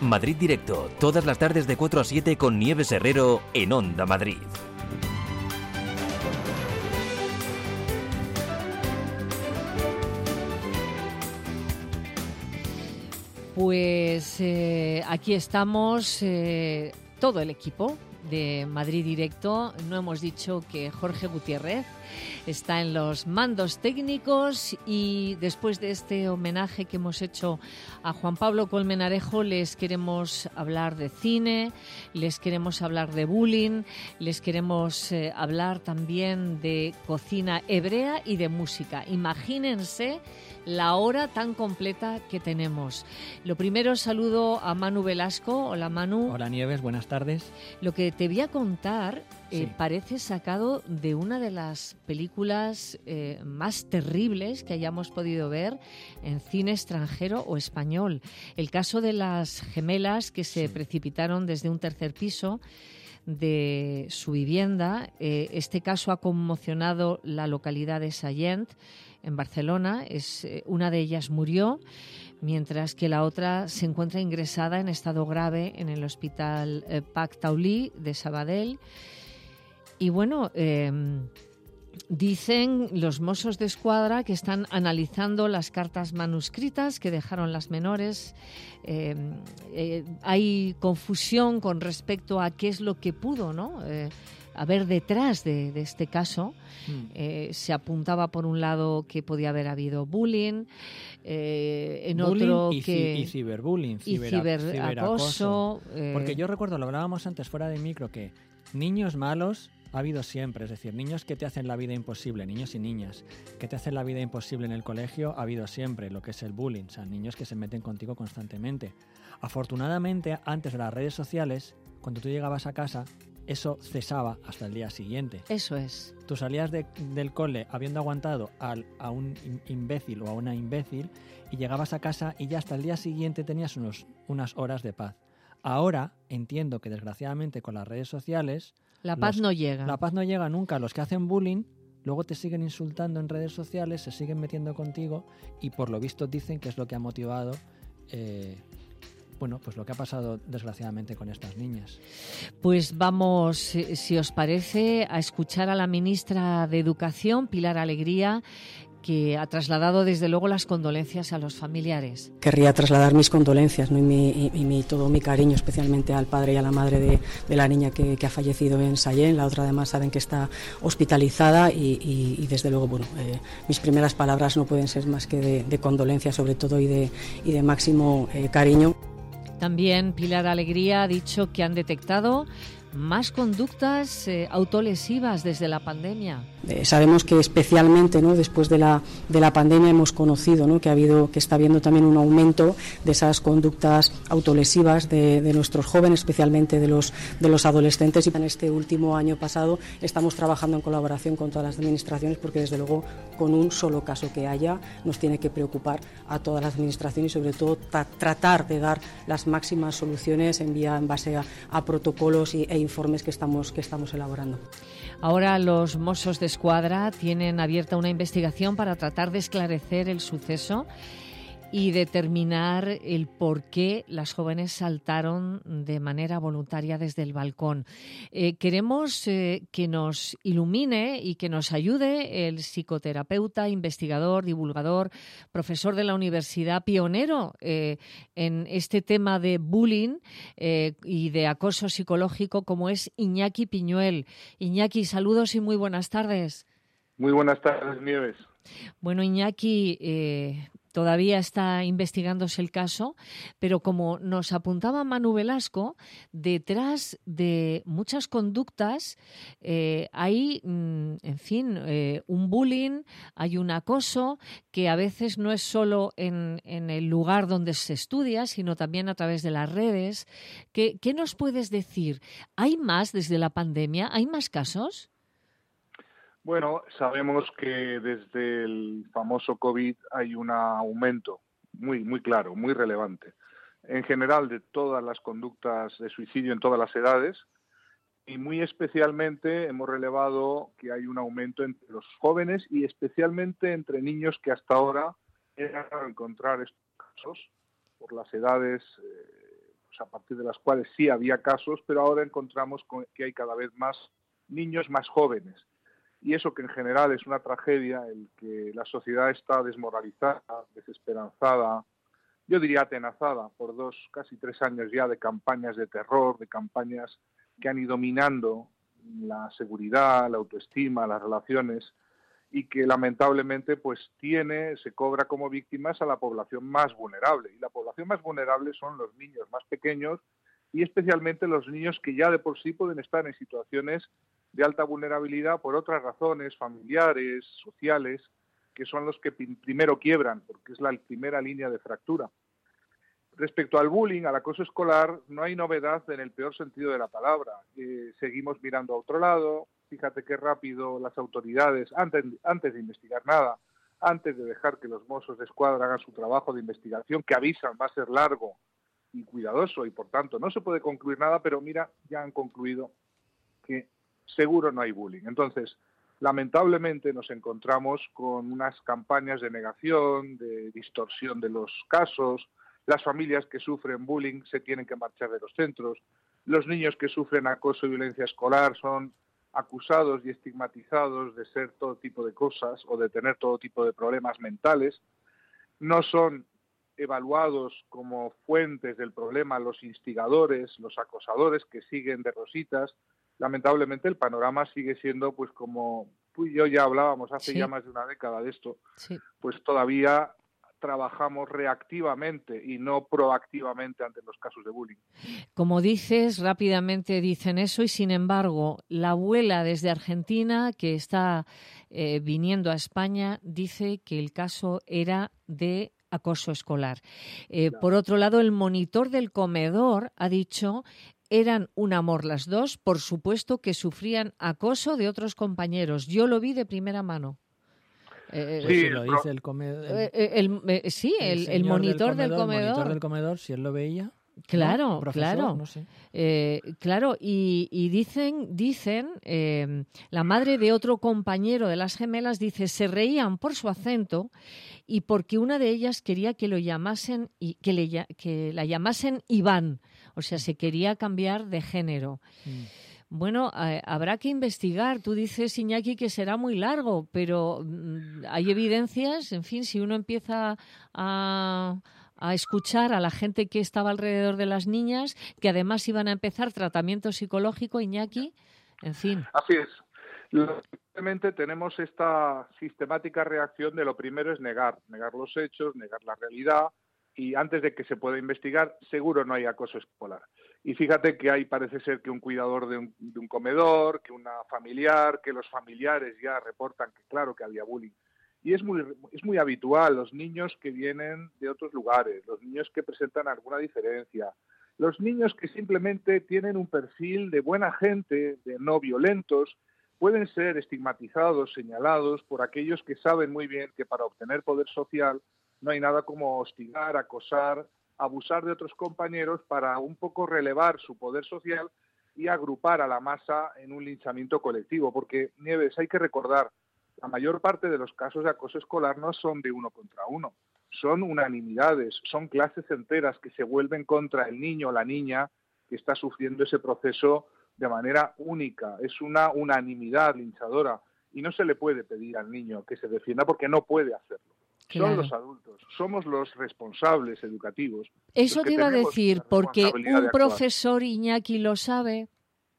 Madrid Directo, todas las tardes de 4 a 7 con Nieves Herrero en Onda Madrid. Pues aquí estamos, todo el equipo de Madrid Directo. No hemos dicho que Jorge Gutiérrez está en los mandos técnicos y después de este homenaje que hemos hecho a Juan Pablo Colmenarejo les queremos hablar de cine, les queremos hablar de bullying, les queremos hablar también de cocina hebrea y de música. Imagínense la hora tan completa que tenemos. Lo primero, saludo a Manu Velasco. Hola, Manu. Hola, Nieves, buenas tardes. Lo que te voy a contar Sí. parece sacado de una de las películas más terribles que hayamos podido ver en cine extranjero o español. El caso de las gemelas que se precipitaron desde un tercer piso de su vivienda. Este caso ha conmocionado la localidad de Sallent, en Barcelona. Una de ellas murió, mientras que la otra se encuentra ingresada en estado grave en el hospital Pac Taulí de Sabadell. Y bueno, dicen los Mossos d'Esquadra que están analizando las cartas manuscritas que dejaron las menores. Hay confusión con respecto a qué es lo que pudo, ¿no?, haber detrás de este caso. Se apuntaba por un lado que podía haber habido bullying, en bullying otro y que... y cibernbullying, ciberacoso. Porque yo recuerdo, lo hablábamos antes fuera de micro, que niños malos ha habido siempre, es decir, niños que te hacen la vida imposible, niños y niñas que te hacen la vida imposible en el colegio, ha habido siempre lo que es el bullying, o sea, niños que se meten contigo constantemente. Afortunadamente, antes de las redes sociales, cuando tú llegabas a casa, eso cesaba hasta el día siguiente. Eso es. Tú salías del cole habiendo aguantado a un imbécil o a una imbécil y llegabas a casa y ya hasta el día siguiente tenías unas horas de paz. Ahora entiendo que desgraciadamente con las redes sociales... La paz no llega. La paz no llega nunca. Los que hacen bullying luego te siguen insultando en redes sociales, se siguen metiendo contigo y por lo visto dicen que es lo que ha motivado... pues lo que ha pasado desgraciadamente con estas niñas. Pues vamos, si os parece, a escuchar a la ministra de Educación, Pilar Alegría, que ha trasladado desde luego las condolencias a los familiares. Querría trasladar mis condolencias, ¿no?, y todo mi cariño, especialmente al padre y a la madre de la niña que ha fallecido en Sallent. La otra además saben que está hospitalizada y desde luego, mis primeras palabras no pueden ser más que de condolencia sobre todo y de máximo cariño. También Pilar Alegría ha dicho que han detectado más conductas autolesivas desde la pandemia. Sabemos que especialmente, ¿no?, después de la pandemia hemos conocido, ¿no?, que está habiendo también un aumento de esas conductas autolesivas de nuestros jóvenes, especialmente de los adolescentes. Y en este último año pasado estamos trabajando en colaboración con todas las administraciones porque desde luego con un solo caso que haya nos tiene que preocupar a todas las administraciones y sobre todo tratar de dar las máximas soluciones en base a protocolos e informes que estamos elaborando. Ahora los Mossos d'Esquadra tienen abierta una investigación para tratar de esclarecer el suceso y determinar el por qué las jóvenes saltaron de manera voluntaria desde el balcón. Queremos que nos ilumine y que nos ayude el psicoterapeuta, investigador, divulgador, profesor de la universidad, pionero en este tema de bullying y de acoso psicológico, como es Iñaki Piñuel. Iñaki, saludos y muy buenas tardes. Muy buenas tardes, Nieves. Bueno, Iñaki, todavía está investigándose el caso, pero como nos apuntaba Manu Velasco, detrás de muchas conductas hay, un bullying, hay un acoso que a veces no es solo en el lugar donde se estudia, sino también a través de las redes. ¿Qué nos puedes decir? ¿Hay más desde la pandemia? ¿Hay más casos? Bueno, sabemos que desde el famoso COVID hay un aumento muy, muy claro, muy relevante, en general de todas las conductas de suicidio en todas las edades y muy especialmente hemos relevado que hay un aumento entre los jóvenes y especialmente entre niños que hasta ahora era raro encontrar estos casos por las edades a partir de las cuales sí había casos, pero ahora encontramos que hay cada vez más niños más jóvenes. Y eso, que en general es una tragedia, el que la sociedad está desmoralizada, desesperanzada, yo diría atenazada por casi 3 años ya de campañas de terror, de campañas que han ido minando la seguridad, la autoestima, las relaciones, y que lamentablemente pues se cobra como víctimas a la población más vulnerable. Y la población más vulnerable son los niños más pequeños, y especialmente los niños que ya de por sí pueden estar en situaciones de alta vulnerabilidad por otras razones familiares, sociales, que son los que primero quiebran, porque es la primera línea de fractura. Respecto al bullying, al acoso escolar, no hay novedad en el peor sentido de la palabra. Seguimos mirando a otro lado. Fíjate qué rápido las autoridades, antes de investigar nada, antes de dejar que los Mossos de Escuadra hagan su trabajo de investigación, que avisan va a ser largo y cuidadoso, y por tanto no se puede concluir nada, pero mira, ya han concluido que seguro no hay bullying. Entonces, lamentablemente nos encontramos con unas campañas de negación, de distorsión de los casos. Las familias que sufren bullying se tienen que marchar de los centros. Los niños que sufren acoso y violencia escolar son acusados y estigmatizados de ser todo tipo de cosas o de tener todo tipo de problemas mentales. No son evaluados como fuentes del problema los instigadores, los acosadores que siguen de rositas. Lamentablemente el panorama sigue siendo, pues como tú y yo ya hablábamos hace ya más de una década de esto, pues todavía trabajamos reactivamente y no proactivamente ante los casos de bullying. Como dices, rápidamente dicen eso, y sin embargo, la abuela desde Argentina que está viniendo a España dice que el caso era de acoso escolar. Claro. Por otro lado, el monitor del comedor ha dicho: eran un amor las dos, por supuesto que sufrían acoso de otros compañeros. Yo lo vi de primera mano. Sí, lo dice el comedor. El monitor del comedor. El monitor del comedor, si él lo veía. Claro, ¿no? Profesor, claro. No sé. Claro, y dicen la madre de otro compañero de las gemelas dice: se reían por su acento y porque una de ellas quería que lo llamasen y que la llamasen Iván, o sea, se quería cambiar de género. Bueno, habrá que investigar. Tú dices, Iñaki, que será muy largo, pero hay evidencias. En fin, si uno empieza a escuchar a la gente que estaba alrededor de las niñas, que además iban a empezar tratamiento psicológico, Iñaki, en fin. Así es. Lamentablemente tenemos esta sistemática reacción de lo primero es negar los hechos, negar la realidad, y antes de que se pueda investigar, seguro no hay acoso escolar. Y fíjate que parece ser que un cuidador de un comedor, que una familiar, que los familiares ya reportan que claro que había bullying. Y es muy habitual, los niños que vienen de otros lugares, los niños que presentan alguna diferencia, los niños que simplemente tienen un perfil de buena gente, de no violentos, pueden ser estigmatizados, señalados por aquellos que saben muy bien que para obtener poder social no hay nada como hostigar, acosar, abusar de otros compañeros para un poco relevar su poder social y agrupar a la masa en un linchamiento colectivo. Porque, Nieves, hay que recordar, la mayor parte de los casos de acoso escolar no son de uno contra uno, son unanimidades, son clases enteras que se vuelven contra el niño o la niña que está sufriendo ese proceso de manera única. Es una unanimidad linchadora y no se le puede pedir al niño que se defienda porque no puede hacerlo. Claro. Son los adultos, somos los responsables educativos. Eso te iba a decir, porque un profesor, Iñaki, lo sabe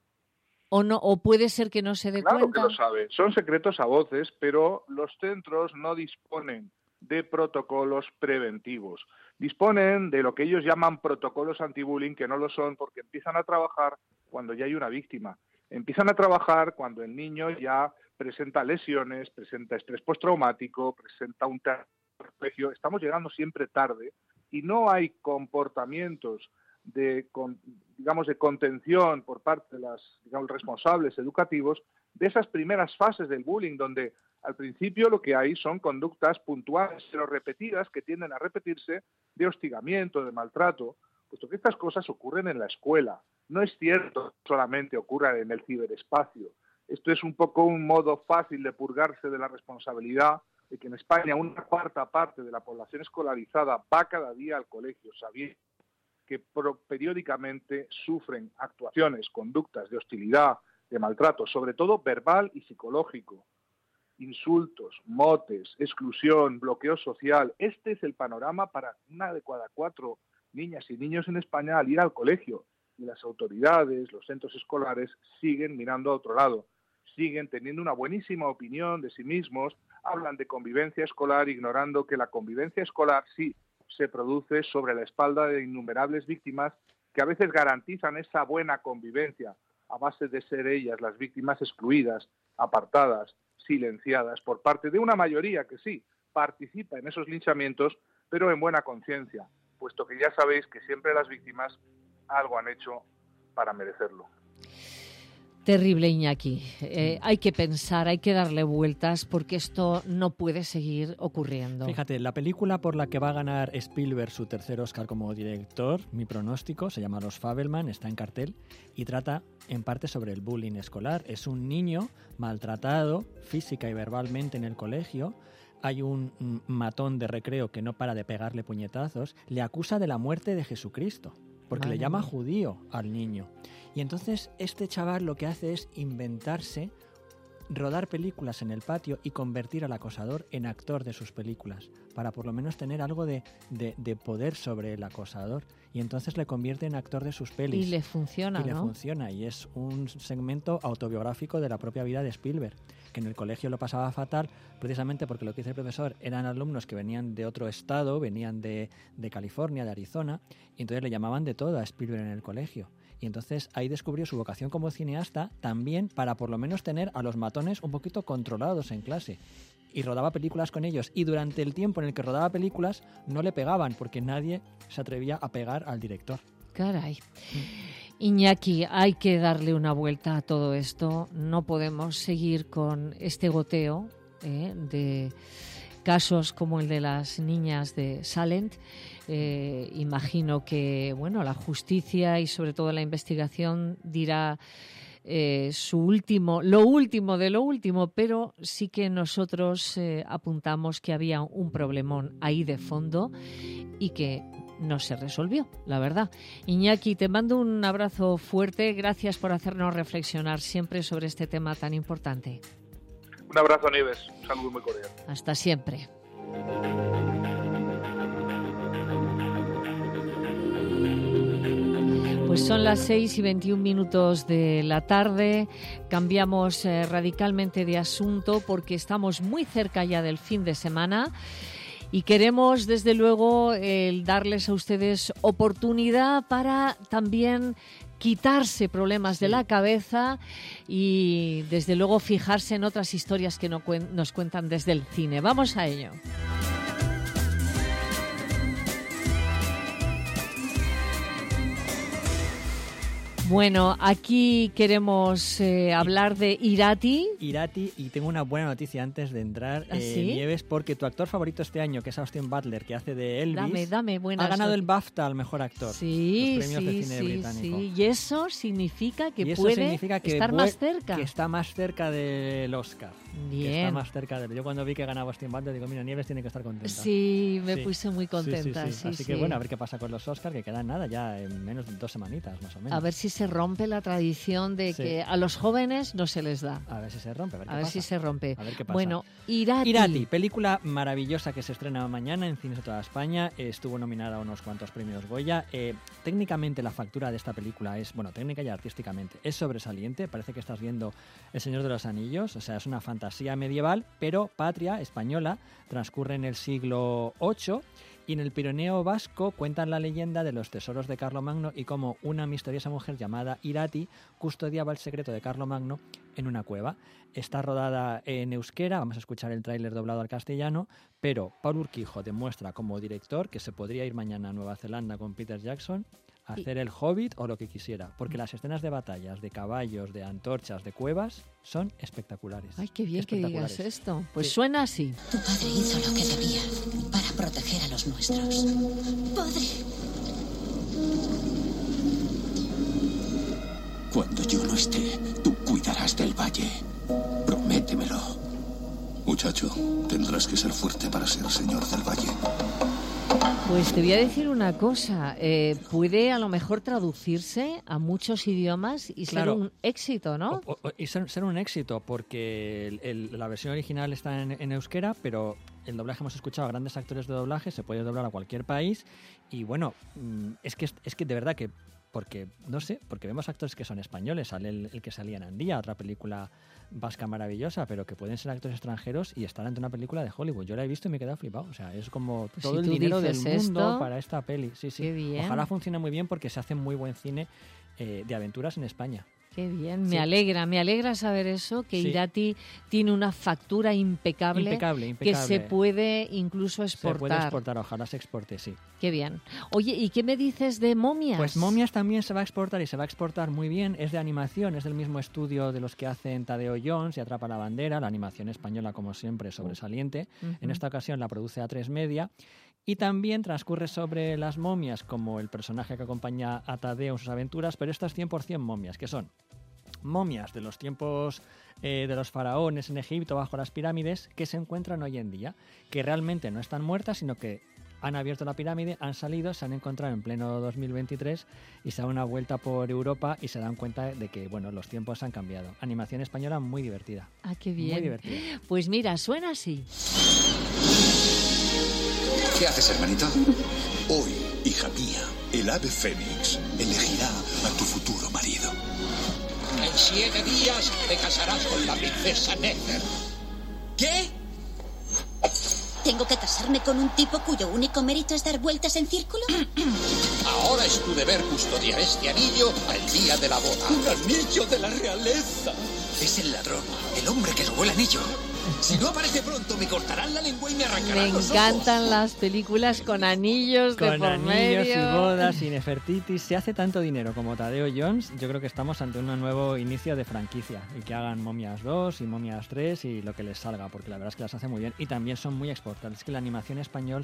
o no, o puede ser que no se dé cuenta. Claro que lo sabe, son secretos a voces, pero los centros no disponen de protocolos preventivos. Disponen de lo que ellos llaman protocolos antibullying, que no lo son porque empiezan a trabajar cuando ya hay una víctima. Empiezan a trabajar cuando el niño ya presenta lesiones, presenta estrés postraumático, presenta un terapio. Estamos llegando siempre tarde y no hay comportamientos de contención por parte de los responsables educativos de esas primeras fases del bullying, donde al principio lo que hay son conductas puntuales pero repetidas que tienden a repetirse de hostigamiento, de maltrato, puesto que estas cosas ocurren en la escuela. No es cierto que solamente ocurran en el ciberespacio. Esto es un poco un modo fácil de purgarse de la responsabilidad de que en España una cuarta parte de la población escolarizada va cada día al colegio sabiendo que periódicamente sufren actuaciones, conductas de hostilidad, de maltrato, sobre todo verbal y psicológico, insultos, motes, exclusión, bloqueo social. Este es el panorama para una de cada 4 niñas y niños en España al ir al colegio. Y las autoridades, los centros escolares siguen mirando a otro lado, siguen teniendo una buenísima opinión de sí mismos, hablan de convivencia escolar, ignorando que la convivencia escolar sí se produce sobre la espalda de innumerables víctimas que a veces garantizan esa buena convivencia a base de ser ellas las víctimas excluidas, apartadas, silenciadas por parte de una mayoría que sí participa en esos linchamientos, pero en buena conciencia, puesto que ya sabéis que siempre las víctimas algo han hecho para merecerlo. Terrible, Iñaki. Hay que pensar, hay que darle vueltas porque esto no puede seguir ocurriendo. Fíjate, la película por la que va a ganar Spielberg su tercer Oscar como director, mi pronóstico, se llama Los Fabelman, está en cartel y trata en parte sobre el bullying escolar. Es un niño maltratado física y verbalmente en el colegio. Hay un matón de recreo que no para de pegarle puñetazos. Le acusa de la muerte de Jesucristo, porque le llama judío al niño. Y entonces este chaval lo que hace es inventarse, rodar películas en el patio y convertir al acosador en actor de sus películas, para por lo menos tener algo de poder sobre el acosador. Y entonces le convierte en actor de sus pelis. Y le funciona, ¿no? Y le funciona, y es un segmento autobiográfico de la propia vida de Spielberg, que en el colegio lo pasaba fatal, precisamente porque lo que dice el profesor eran alumnos que venían de otro estado, venían de California, de Arizona, y entonces le llamaban de todo a Spielberg en el colegio. Y entonces ahí descubrió su vocación como cineasta también para por lo menos tener a los matones un poquito controlados en clase. Y rodaba películas con ellos. Y durante el tiempo en el que rodaba películas no le pegaban porque nadie se atrevía a pegar al director. Caray. Iñaki, hay que darle una vuelta a todo esto. No podemos seguir con este goteo de casos como el de las niñas de Salent. Imagino que la justicia y sobre todo la investigación dirá lo último de lo último, pero sí que nosotros apuntamos que había un problemón ahí de fondo y que no se resolvió, la verdad. Iñaki, te mando un abrazo fuerte. Gracias por hacernos reflexionar siempre sobre este tema tan importante. Un abrazo, Nieves. Un saludo muy cordial. Hasta siempre. Pues son las 6:21 de la tarde. Cambiamos radicalmente de asunto porque estamos muy cerca ya del fin de semana y queremos, desde luego, darles a ustedes oportunidad para también quitarse problemas de la cabeza y, desde luego, fijarse en otras historias que nos cuentan desde el cine. Vamos a ello. Bueno, aquí queremos hablar de Irati. Irati, y tengo una buena noticia antes de entrar, Nieves, porque tu actor favorito este año, que es Austin Butler, que hace de Elvis, dame buenas ha ganado el BAFTA al mejor actor. Sí, los premios de cine británico. Sí. Y eso significa que puede estar más cerca. Que está más cerca del Oscar. Bien. Que está más cerca de... Yo cuando vi que ganaba Austin Butler digo, mira, Nieves tiene que estar contenta. Sí, me puse muy contenta. Sí. Así que bueno, a ver qué pasa con los Oscars, que quedan nada, ya en menos de 2 semanitas más o menos. A ver si se rompe la tradición de que a los jóvenes no se les da. A ver si se rompe, a ver si se rompe. A ver qué pasa. Bueno, Irati. Irati, película maravillosa que se estrena mañana en cines de toda España. Estuvo nominada a unos cuantos premios Goya. Técnicamente la factura de esta película es, técnica y artísticamente, es sobresaliente. Parece que estás viendo El Señor de los Anillos. O sea, es una fantasía medieval, pero patria, española, transcurre en el siglo VIII. Y en el Pirineo vasco cuentan la leyenda de los tesoros de Carlomagno y cómo una misteriosa mujer llamada Irati custodiaba el secreto de Carlomagno en una cueva. Está rodada en euskera, vamos a escuchar el tráiler doblado al castellano, pero Paul Urquijo demuestra como director que se podría ir mañana a Nueva Zelanda con Peter Jackson a hacer el Hobbit o lo que quisiera, porque las escenas de batallas, de caballos, de antorchas, de cuevas, son espectaculares. Ay, qué bien que digas esto. Pues suena así. Tu padre hizo lo que debía para proteger a los nuestros. ¡Padre! Cuando yo no esté, tú cuidarás del valle. Prométemelo. Muchacho, tendrás que ser fuerte para ser señor del valle. Pues te voy a decir una cosa, puede a lo mejor traducirse a muchos idiomas y Claro. ser un éxito, ¿no? Y ser un éxito, porque la versión original está en euskera, pero el doblaje hemos escuchado a grandes actores de doblaje, se puede doblar a cualquier país, y bueno, es que de verdad que, porque vemos actores que son españoles, sale el que salía en Andía, otra película vasca maravillosa, pero que pueden ser actores extranjeros y estar ante una película de Hollywood. Yo la he visto y me he quedado flipado. O sea, es como Pues todo si el tú dinero del dices mundo esto, para esta peli. Sí, sí. qué bien. Ojalá funcione muy bien porque se hace muy buen cine de aventuras en España. Qué bien, Sí. me alegra saber eso, que Sí. Irati tiene una factura impecable, Impecable. que se puede incluso exportar. Se puede exportar, ojalá se exporte, sí. Qué bien. Oye, ¿y qué me dices de Momias? Pues Momias también se va a exportar y se va a exportar muy bien. Es de animación, es del mismo estudio de los que hacen Tadeo Jones y Atrapa la bandera. La animación española, como siempre, sobresaliente. En esta ocasión la produce A3 Media. Y también transcurre sobre las momias como el personaje que acompaña a Tadeo en sus aventuras, pero estas 100% momias, que son momias de los tiempos de los faraones en Egipto bajo las pirámides, que se encuentran hoy en día, que realmente no están muertas, sino que han abierto la pirámide, han salido, se han encontrado en pleno 2023 y se dan una vuelta por Europa y se dan cuenta de que, bueno, los tiempos han cambiado. Animación española muy divertida. Ah, qué bien. Muy divertida. Pues mira, suena así. ¿Qué haces, hermanito? Hoy, hija mía, el ave fénix elegirá a tu futuro marido. En 7 días te casarás con la princesa Nether. ¿Qué? ¿Tengo que casarme con un tipo cuyo único mérito es dar vueltas en círculo? Ahora es tu deber custodiar este anillo al día de la boda. ¡Un anillo de la realeza! Es el ladrón, el hombre que robó el anillo. Si no aparece pronto, me cortarán la lengua y me arrancarán Me los ojos. encantan las películas con anillos de Con por anillos medio. y bodas y Nefertiti. Si hace tanto dinero como Tadeo Jones, yo creo que estamos ante un nuevo inicio de franquicia. Y que hagan Momias 2 y Momias 3 y lo que les salga, porque la verdad es que las hace muy bien. Y también son muy exportables. Es que la animación española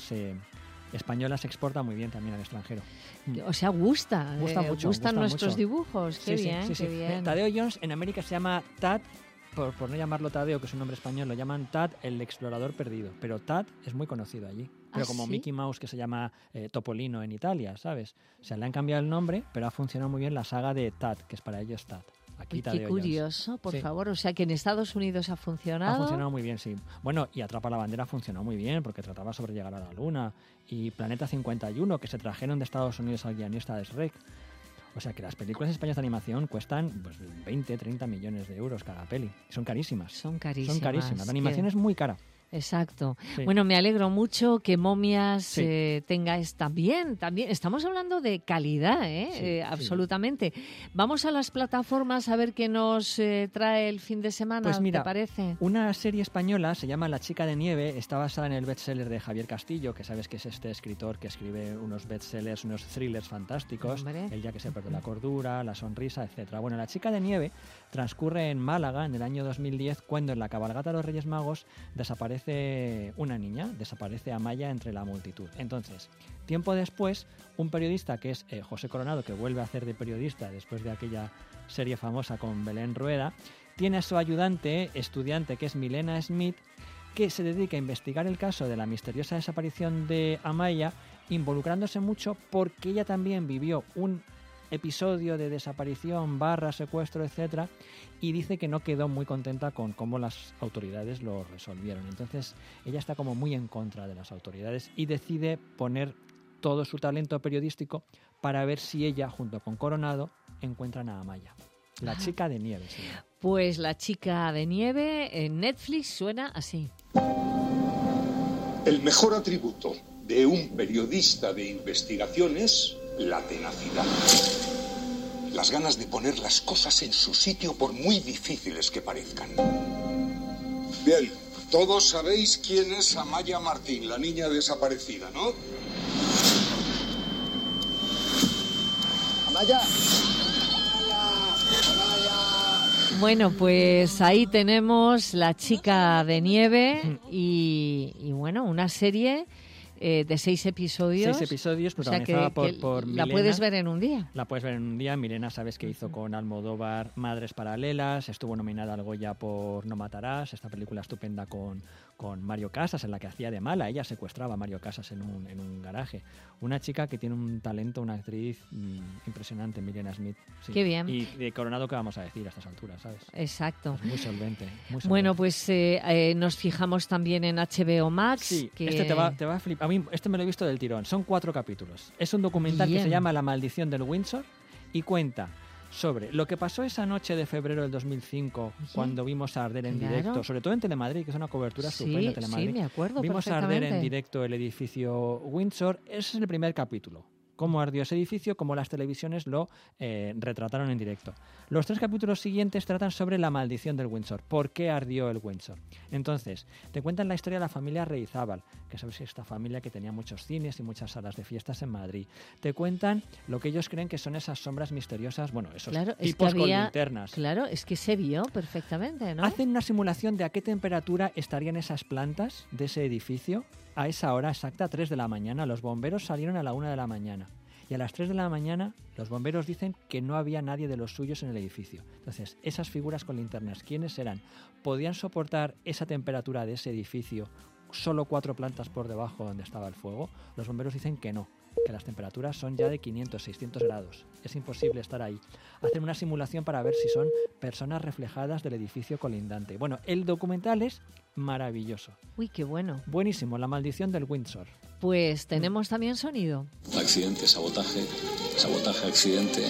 se exporta muy bien también al extranjero. O sea, gusta Mucho, gustan gusta nuestros mucho. dibujos. Qué Sí, sí, bien, sí, sí. qué bien. Tadeo Jones en América se llama Tad, por no llamarlo Tadeo, que es un nombre español, lo llaman Tad el explorador perdido. Pero Tad es muy conocido allí. Pero ¿Ah, como sí? Mickey Mouse, que se llama Topolino en Italia, ¿sabes? O sea, le han cambiado el nombre, pero ha funcionado muy bien la saga de Tad, que es para ellos Tad. Aquí Uy, qué Tadeo Jones. curioso, por Sí. favor. O sea, que en Estados Unidos ha funcionado. Ha funcionado muy bien, sí. Bueno, y Atrapa la bandera funcionó muy bien porque trataba sobre llegar a la Luna. Y Planeta 51, que se trajeron de Estados Unidos al guionista de Shrek. O sea que las películas españolas de animación cuestan pues, 20, 30 millones de euros cada peli. Son carísimas. Son carísimas. Son carísimas. La animación Que- es muy cara. Exacto. Sí. Bueno, me alegro mucho que Momias Sí. tenga también. Estamos hablando de calidad, ¿eh? Sí, sí. Absolutamente. Vamos a las plataformas a ver qué nos trae el fin de semana, Pues mira, ¿te parece? Una serie española se llama La chica de nieve, está basada en el bestseller de Javier Castillo, que sabes que es este escritor que escribe unos bestsellers, unos thrillers fantásticos, Hombre. El día que se perdió la cordura, La sonrisa, etcétera. Bueno, La chica de nieve transcurre en Málaga en el año 2010, cuando en la cabalgata de los Reyes Magos desaparece una niña, desaparece Amaya entre la multitud. Entonces, tiempo después, un periodista que es José Coronado, que vuelve a hacer de periodista después de aquella serie famosa con Belén Rueda, tiene a su ayudante, estudiante, que es Milena Smith, que se dedica a investigar el caso de la misteriosa desaparición de Amaya, involucrándose mucho porque ella también vivió un episodio de desaparición / secuestro, etcétera, y dice que no quedó muy contenta con cómo las autoridades lo resolvieron. Entonces ella está como muy en contra de las autoridades y decide poner todo su talento periodístico para ver si ella, junto con Coronado, encuentran a Amaya. La chica de nieve, sí. Pues La chica de nieve en Netflix suena así. El mejor atributo de un periodista de investigación es la tenacidad. Las ganas de poner las cosas en su sitio por muy difíciles que parezcan. Bien, todos sabéis quién es Amaya Martín, la niña desaparecida, ¿no? Amaya. Bueno, pues ahí tenemos La chica de nieve y bueno, una serie de 6 episodios. 6 episodios, o sea protagonizada que por la Milena. puedes ver en un día. La puedes ver en un día. Milena, sabes que hizo con Almodóvar Madres Paralelas, estuvo nominada al Goya por No Matarás, esta película estupenda con Mario Casas, en la que hacía de mala. Ella secuestraba a Mario Casas en un garaje. Una chica que tiene un talento, una actriz impresionante, Milena Smith. Sí. Qué bien. Y de Coronado, ¿qué vamos a decir a estas alturas, sabes? Exacto. Es muy solvente. Bueno, pues nos fijamos también en HBO Max. Sí, que... este te va a flipar. A mí este me lo he visto del tirón. Son 4 capítulos. Es un documental que se llama La maldición del Windsor y cuenta sobre lo que pasó esa noche de febrero del 2005, cuando vimos arder en directo, sobre todo en Telemadrid, que es una cobertura estupenda. Telemadrid. Sí, me acuerdo Vimos arder en directo el edificio Windsor. Ese es el primer capítulo. Cómo ardió ese edificio, cómo las televisiones lo retrataron en directo. Los 3 capítulos siguientes tratan sobre la maldición del Windsor. ¿Por qué ardió el Windsor? Entonces, te cuentan la historia de la familia Reizábal, que sabes, esta familia que tenía muchos cines y muchas salas de fiestas en Madrid. Te cuentan lo que ellos creen que son esas sombras misteriosas, bueno, esos tipos con linternas. Claro, es que se vio perfectamente, ¿no? Hacen una simulación de a qué temperatura estarían esas plantas de ese edificio a esa hora exacta, 3 de la mañana. Los bomberos salieron a la 1 de la mañana. Y a las 3 de la mañana los bomberos dicen que no había nadie de los suyos en el edificio. Entonces, esas figuras con linternas, ¿quiénes eran? ¿Podían soportar esa temperatura de ese edificio solo 4 plantas por debajo donde estaba el fuego? Los bomberos dicen que no, que las temperaturas son ya de 500, 600 grados. Es imposible estar ahí. Hacen una simulación para ver si son personas reflejadas del edificio colindante. Bueno, el documental es maravilloso. Uy, qué bueno. Buenísimo, La maldición del Windsor. Pues tenemos también sonido. Accidente, sabotaje, accidente.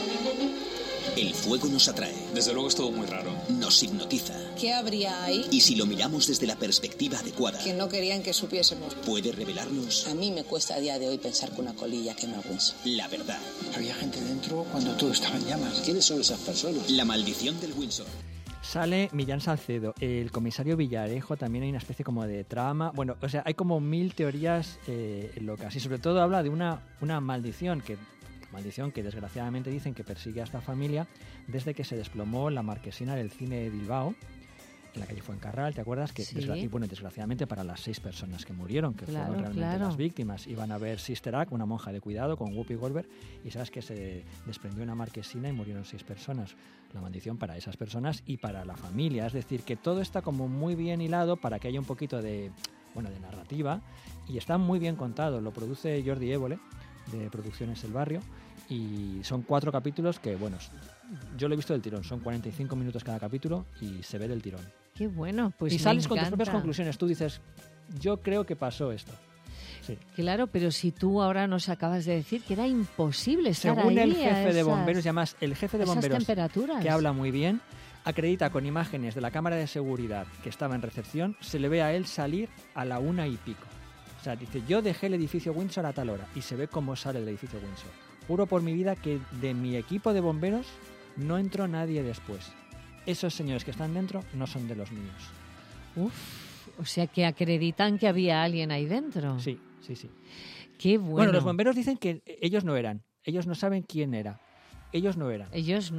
El fuego nos atrae. Desde luego es todo muy raro. Nos hipnotiza. ¿Qué habría ahí? Y si lo miramos desde la perspectiva adecuada, que no querían que supiésemos. Puede revelarnos. A mí me cuesta a día de hoy pensar que una colilla quema Windsor. La verdad. Había gente dentro cuando todo estaba en llamas. ¿Quiénes son esas personas? La maldición del Windsor. Sale Millán Salcedo, el comisario Villarejo, también hay una especie como de trama. Bueno, o sea, hay como 1000 teorías locas y sobre todo habla de una maldición que desgraciadamente dicen que persigue a esta familia desde que se desplomó la marquesina del cine de Bilbao, en la calle Fuencarral, ¿te acuerdas? Que sí. Desgraciadamente para las 6 personas que murieron, que fueron realmente las víctimas, iban a ver Sister Act, una monja de cuidado con Whoopi Goldberg, y sabes que se desprendió una marquesina y murieron 6 personas. La maldición para esas personas y para la familia, es decir, que todo está como muy bien hilado para que haya un poquito de narrativa, y está muy bien contado. Lo produce Jordi Évole, de Producciones El Barrio, y son 4 capítulos que, bueno, yo lo he visto del tirón, son 45 minutos cada capítulo y se ve del tirón. Qué bueno, pues y sales con tus propias conclusiones, tú dices, yo creo que pasó esto. Sí. Claro, pero si tú ahora nos acabas de decir que era imposible estar según ahí el jefe de bomberos, y además el jefe de bomberos, temperaturas, que habla muy bien, acredita con imágenes de la cámara de seguridad que estaba en recepción, se le ve a él salir a la 1 y pico. O sea, dice, yo dejé el edificio Windsor a tal hora, y se ve cómo sale el edificio Windsor. Juro por mi vida que de mi equipo de bomberos no entró nadie después. Esos señores que están dentro no son de los míos. Uf, o sea que acreditan que había alguien ahí dentro. Sí. Qué bueno. Bueno, los bomberos dicen que ellos no eran. Ellos no saben quién era. Ellos no eran.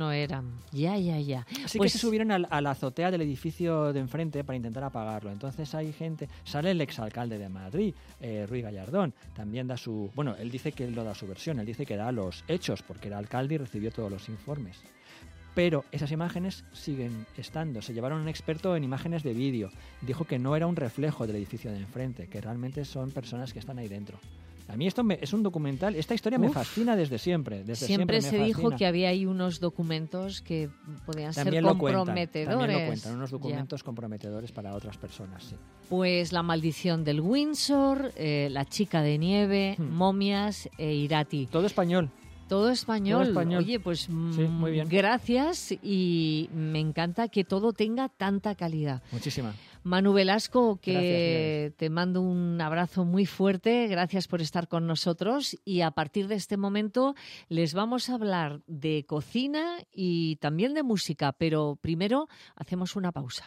Ya. Así que se subieron a la azotea del edificio de enfrente para intentar apagarlo. Entonces hay gente... Sale el exalcalde de Madrid, Ruiz Gallardón. También da su... Bueno, él dice que él no da su versión. Él dice que da los hechos porque era alcalde y recibió todos los informes. Pero esas imágenes siguen estando. Se llevaron a un experto en imágenes de vídeo. Dijo que no era un reflejo del edificio de enfrente, que realmente son personas que están ahí dentro. A mí esto es un documental, esta historia me fascina desde siempre. Siempre se dijo que había ahí unos documentos que podían también ser comprometedores. También lo cuentan, unos documentos comprometedores para otras personas, sí. Pues La maldición del Windsor, La chica de nieve, Momias e Irati. Todo español. Todo español. Oye, pues sí, muy bien. Gracias, y me encanta que todo tenga tanta calidad. Muchísima. Manu Velasco, que gracias, te mando un abrazo muy fuerte, gracias por estar con nosotros, y a partir de este momento les vamos a hablar de cocina y también de música, pero primero hacemos una pausa.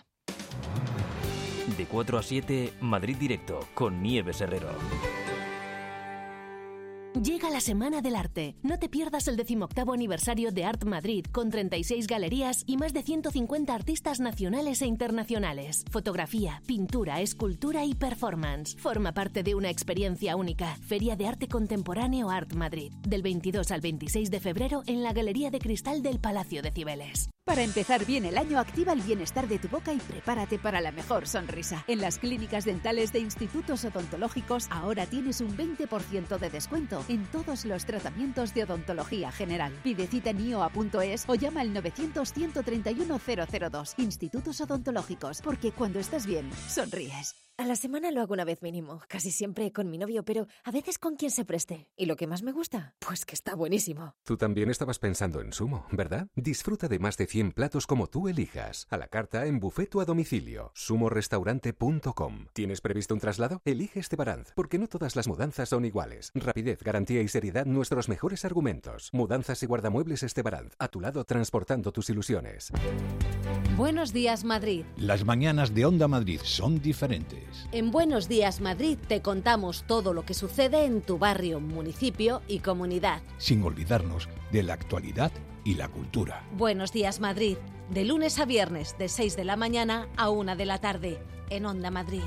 De 4 a 7, Madrid Directo, con Nieves Herrero. Llega la Semana del Arte. No te pierdas el 18º aniversario de Art Madrid, con 36 galerías y más de 150 artistas nacionales e internacionales. Fotografía, pintura, escultura y performance. Forma parte de una experiencia única. Feria de Arte Contemporáneo Art Madrid. Del 22 al 26 de febrero en la Galería de Cristal del Palacio de Cibeles. Para empezar bien el año, activa el bienestar de tu boca y prepárate para la mejor sonrisa. En las clínicas dentales de Institutos Odontológicos ahora tienes un 20% de descuento en todos los tratamientos de odontología general. Pide cita en ioa.es o llama al 900-131-002. Institutos Odontológicos, porque cuando estás bien, sonríes. A la semana lo hago una vez mínimo, casi siempre con mi novio, pero a veces con quien se preste. ¿Y lo que más me gusta? Pues que está buenísimo. Tú también estabas pensando en Sumo, ¿verdad? Disfruta de más de 100 platos como tú elijas. A la carta, en buffet o a domicilio. sumorestaurante.com. ¿Tienes previsto un traslado? Elige Estebaranz, porque no todas las mudanzas son iguales. Rapidez, garantía y seriedad, nuestros mejores argumentos. Mudanzas y guardamuebles Estebaranz. A tu lado, transportando tus ilusiones. Buenos días, Madrid. Las mañanas de Onda Madrid son diferentes. En Buenos Días, Madrid te contamos todo lo que sucede en tu barrio, municipio y comunidad. Sin olvidarnos de la actualidad y la cultura. Buenos Días, Madrid. De lunes a viernes, de 6 de la mañana a 1 de la tarde, en Onda Madrid.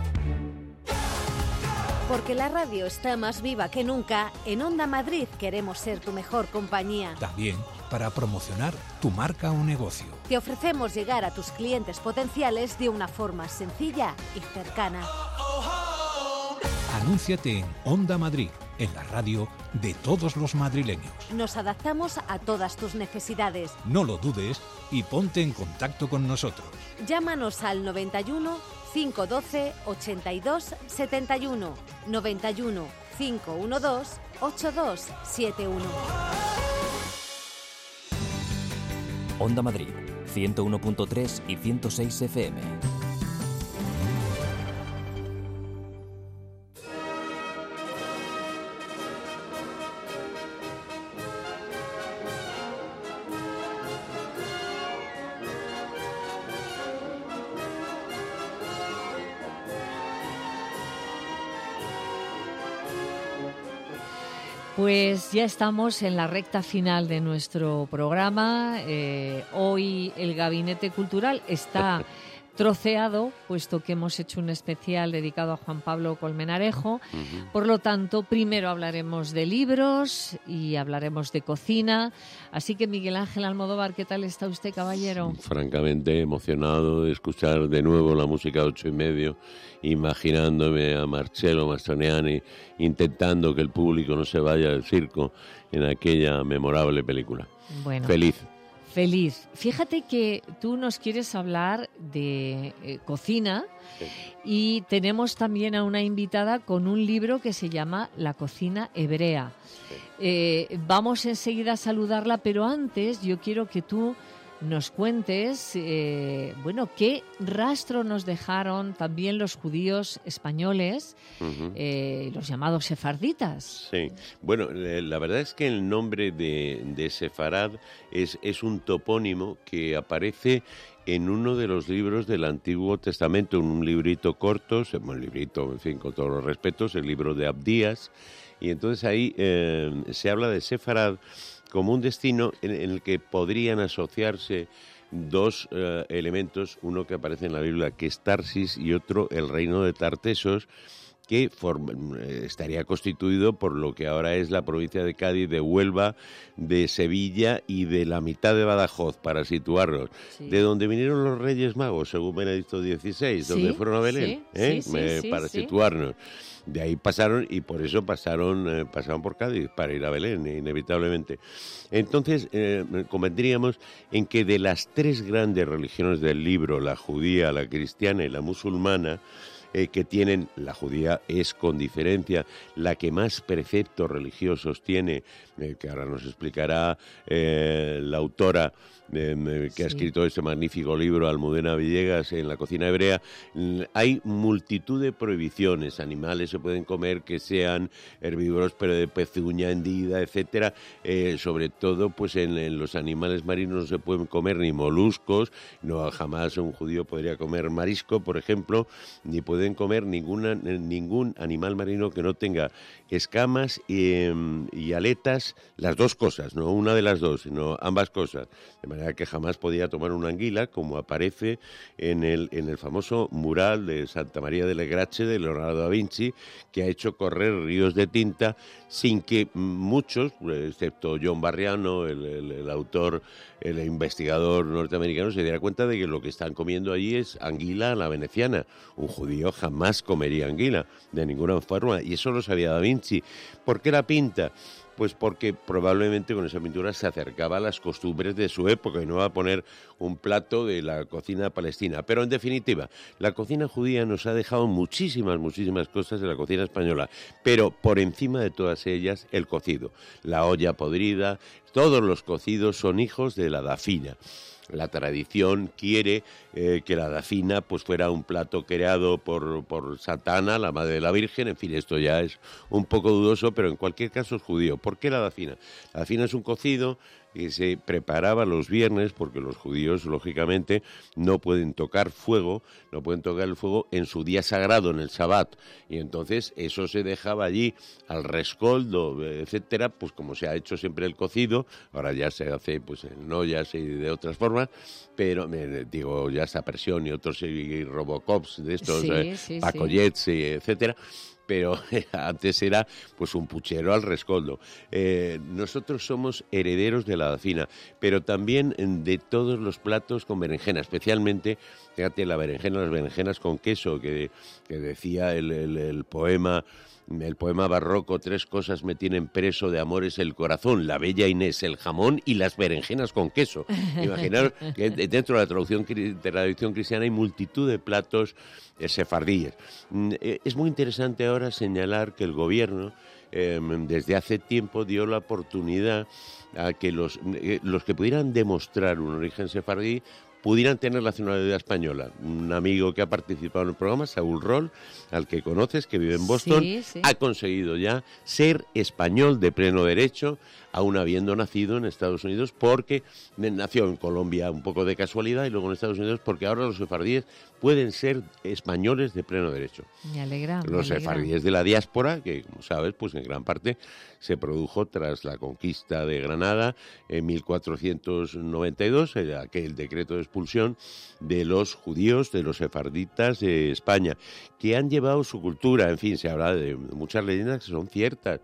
Porque la radio está más viva que nunca, en Onda Madrid queremos ser tu mejor compañía. También para promocionar tu marca o negocio. Te ofrecemos llegar a tus clientes potenciales de una forma sencilla y cercana. Anúnciate en Onda Madrid, en la radio de todos los madrileños. Nos adaptamos a todas tus necesidades. No lo dudes y ponte en contacto con nosotros. Llámanos al 91 512 82 71, 91 512 8271. Onda Madrid, 101.3 y 106 FM. Pues ya estamos en la recta final de nuestro programa. Hoy el Gabinete Cultural está troceado, puesto que hemos hecho un especial dedicado a Juan Pablo Colmenarejo. Por lo tanto, primero hablaremos de libros y hablaremos de cocina. Así que, Miguel Ángel Almodóvar, ¿qué tal está usted, caballero? Francamente emocionado de escuchar de nuevo la música 8:30, imaginándome a Marcello Mastroianni intentando que el público no se vaya del circo en aquella memorable película. Bueno. Feliz. Fíjate que tú nos quieres hablar de cocina y tenemos también a una invitada con un libro que se llama La cocina hebrea. Vamos enseguida a saludarla, pero antes yo quiero que tú nos cuentes, qué rastro nos dejaron también los judíos españoles, los llamados sefarditas. Sí, bueno, la verdad es que el nombre de Sefarad es un topónimo que aparece en uno de los libros del Antiguo Testamento, en un librito corto, un librito, en fin, con todos los respetos, el libro de Abdías, y entonces ahí se habla de Sefarad como un destino en el que podrían asociarse dos elementos, uno que aparece en la Biblia, que es Tarsis, y otro, el reino de Tartesos, que estaría constituido por lo que ahora es la provincia de Cádiz, de Huelva, de Sevilla y de la mitad de Badajoz, para situarnos. Sí. De donde vinieron los Reyes Magos, según Benedicto XVI, donde fueron a Belén, para situarnos. De ahí pasaron, y por eso pasaron por Cádiz, para ir a Belén, inevitablemente. Entonces, convendríamos en que de las tres grandes religiones del libro, la judía, la cristiana y la musulmana, que tienen, la judía es con diferencia la que más preceptos religiosos tiene, que ahora nos explicará la autora que ha escrito este magnífico libro, Almudena Villegas, en la cocina hebrea. Hay multitud de prohibiciones. Animales se pueden comer que sean herbívoros, pero de pezuña hendida, etcétera. Sobre todo, pues en los animales marinos no se pueden comer ni moluscos, no jamás un judío podría comer marisco, por ejemplo, ni puede pueden comer ningún animal marino que no tenga escamas y aletas, las dos cosas, no una de las dos, sino ambas cosas. De manera que jamás podía tomar una anguila, como aparece en el famoso mural de Santa María delle Grazie de Leonardo da Vinci, que ha hecho correr ríos de tinta sin que muchos, excepto John Barriano, el autor, el investigador norteamericano, se diera cuenta de que lo que están comiendo allí es anguila a la veneciana. Un judío jamás comería anguila, de ninguna forma, y eso lo sabía Da Vinci. ¿Por qué la pinta? Pues porque probablemente con esa pintura se acercaba a las costumbres de su época y no va a poner un plato de la cocina palestina. Pero en definitiva, la cocina judía nos ha dejado muchísimas cosas de la cocina española, pero por encima de todas ellas el cocido. La olla podrida, todos los cocidos son hijos de la dafina. La tradición quiere que la dafina pues fuera un plato creado por Satana, la madre de la Virgen. En fin, esto ya es un poco dudoso, pero en cualquier caso es judío. ¿Por qué la dafina? La dafina es un cocido que se preparaba los viernes, porque los judíos, lógicamente, no pueden tocar el fuego en su día sagrado, en el Shabbat, y entonces eso se dejaba allí al rescoldo, etcétera, pues como se ha hecho siempre el cocido. Ahora ya se hace pues en ollas y de otras formas, pero digo, ya esta presión y otros y Robocops de estos, Pacoyets, etcétera. Pero antes era pues un puchero al rescoldo. Nosotros somos herederos de la dafina, pero también de todos los platos con berenjena, especialmente, fíjate, las berenjenas con queso, que decía el poema barroco: 3 cosas me tienen preso de amores el corazón, la bella Inés, el jamón y las berenjenas con queso. Imaginaros que dentro de la tradición cristiana hay multitud de platos sefardíes. Es muy interesante ahora señalar que el gobierno desde hace tiempo dio la oportunidad a que los que pudieran demostrar un origen sefardí pudieran tener la nacionalidad española. Un amigo que ha participado en el programa, Saúl Roll, al que conoces, que vive en Boston, ha conseguido ya ser español de pleno derecho, aún habiendo nacido en Estados Unidos, porque nació en Colombia un poco de casualidad y luego en Estados Unidos, porque ahora los sefardíes pueden ser españoles de pleno derecho. Me alegra. Los sefardíes de la diáspora, que como sabes, pues en gran parte se produjo tras la conquista de Granada en 1492, aquel decreto de expulsión de los judíos, de los sefarditas de España, que han llevado su cultura. En fin, se habla de muchas leyendas que son ciertas.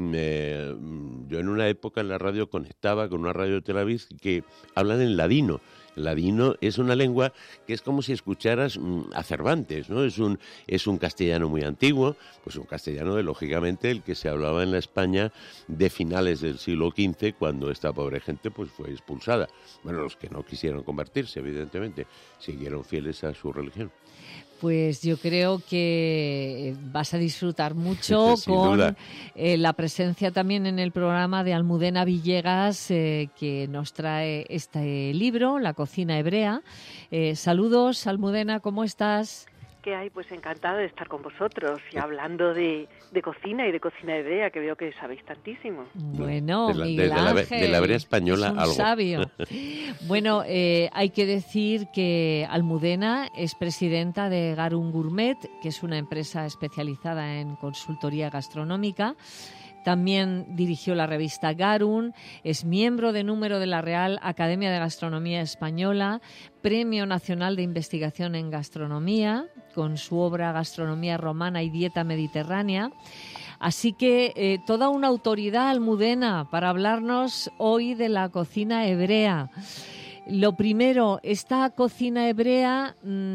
Yo en una época en la radio conectaba con una radio de Tel Aviv que hablan en ladino. El ladino es una lengua que es como si escucharas a Cervantes, ¿no? Es un castellano muy antiguo, pues un castellano lógicamente el que se hablaba en la España de finales del siglo XV, cuando esta pobre gente pues fue expulsada. Bueno, los que no quisieron convertirse, evidentemente, siguieron fieles a su religión. Pues yo creo que vas a disfrutar mucho con la presencia también en el programa de Almudena Villegas, que nos trae este libro, La cocina hebrea. Saludos, Almudena, ¿cómo estás? ¿Qué hay? Pues encantada de estar con vosotros y hablando de cocina y de cocina hebrea, que veo que sabéis tantísimo. Bueno, Miguel Ángel, de la hebrea española, es un algo. Sabio. Bueno, hay que decir que Almudena es presidenta de Garum Gourmet, que es una empresa especializada en consultoría gastronómica. También dirigió la revista Garum, es miembro de número de la Real Academia de Gastronomía Española, Premio Nacional de Investigación en Gastronomía, con su obra Gastronomía Romana y Dieta Mediterránea. Así que toda una autoridad, Almudena, para hablarnos hoy de la cocina hebrea. Lo primero, esta cocina hebrea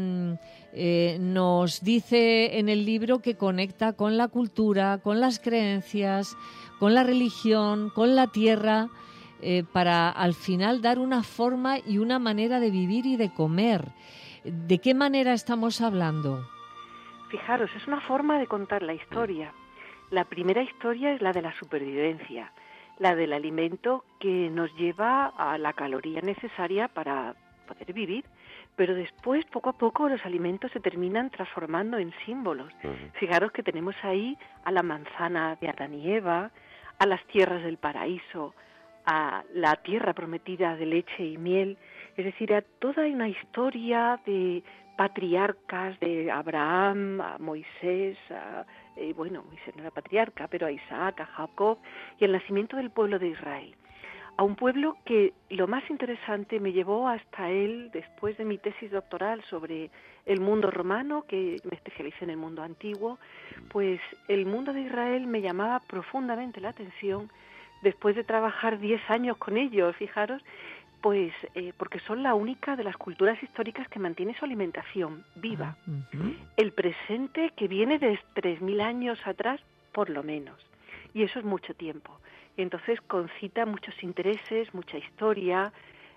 nos dice en el libro que conecta con la cultura, con las creencias, con la religión, con la tierra, para al final dar una forma y una manera de vivir y de comer. ¿De qué manera estamos hablando? Fijaros, es una forma de contar la historia. La primera historia es la de la supervivencia, la del alimento que nos lleva a la caloría necesaria para poder vivir. Pero después, poco a poco, los alimentos se terminan transformando en símbolos. Fijaros que tenemos ahí a la manzana de Adán y Eva, a las tierras del paraíso, a la tierra prometida de leche y miel, Es decir, era toda una historia de patriarcas, de Abraham, a Moisés, Moisés no era patriarca, pero a Isaac, a Jacob, y el nacimiento del pueblo de Israel. A un pueblo que lo más interesante me llevó hasta él después de mi tesis doctoral sobre el mundo romano, que me especialicé en el mundo antiguo, pues el mundo de Israel me llamaba profundamente la atención después de trabajar 10 años con ellos, fijaros, pues porque son la única de las culturas históricas que mantiene su alimentación viva. El presente que viene de 3.000 años atrás, por lo menos, y eso es mucho tiempo. Entonces concita muchos intereses, mucha historia,